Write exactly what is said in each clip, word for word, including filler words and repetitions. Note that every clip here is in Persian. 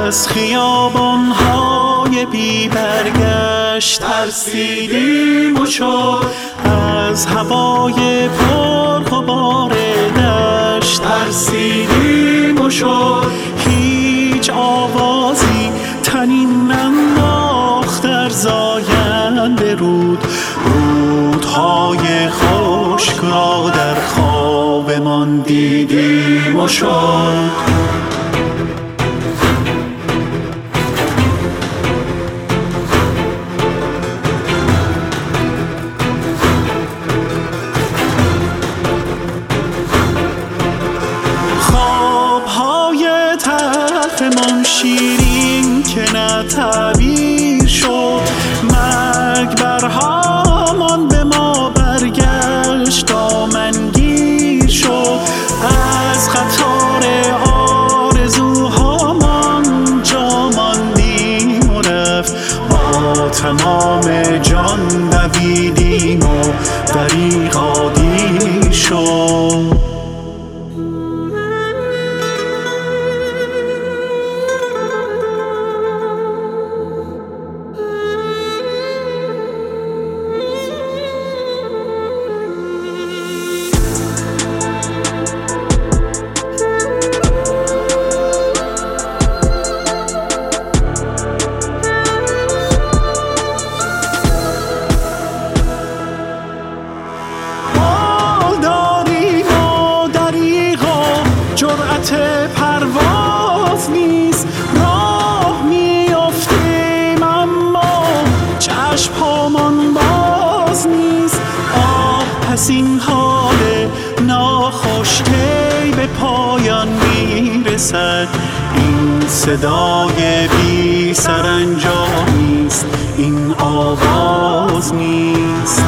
از خیابان‌های بی برگشت ترسیدیم و شد، از هوای پرغبار دشت ترسیدیم و شد. هیچ آوازی تنین ننداخت در زاینده رود، رودهای خشک را در خوابمان دیدیم و شد. شیرین که نه تعبیر شد، مرگ بر هامان به ما برگشت، دامنگیر شد. از قطار آرزوهامان جا ماندیم و رفت، با تمام جان دویدیم و دریغا دیر شد. جرأت پرواز نیست، راه میافتیم اما چشم هامان باز نیست. آه پس این حال ناخوش کی به پایان میرسد، این صدای بی سرانجامیست، این آواز نیست.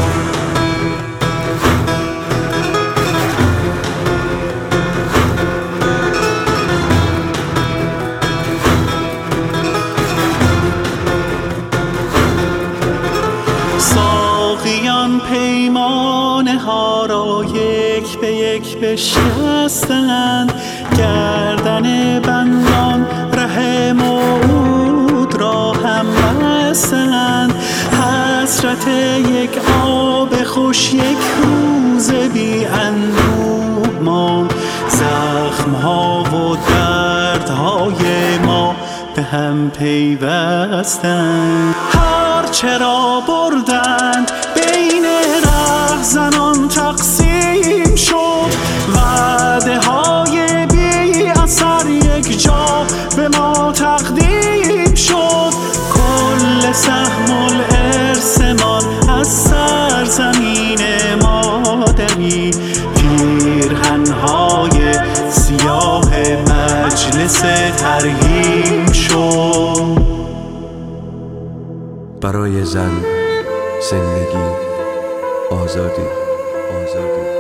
ساقیان پیمانه ها را یک به یک بشکستند، گردن بندان ره موعود را هم بستند. حسرت یک آب خوش یک روز بی اندوه ماند، زخم‌ها و دردهای ما به هم پیوستند. چرا بردند بین رهزنان تقسیم شد، وعده های بی اثر یک جا به ما تقدیم شد. کل سهم الارثمان از سرزمین مادری، پیرهن‌های سیاه مجلس ترحیم شد. برای زن زندگی آزادی آزادی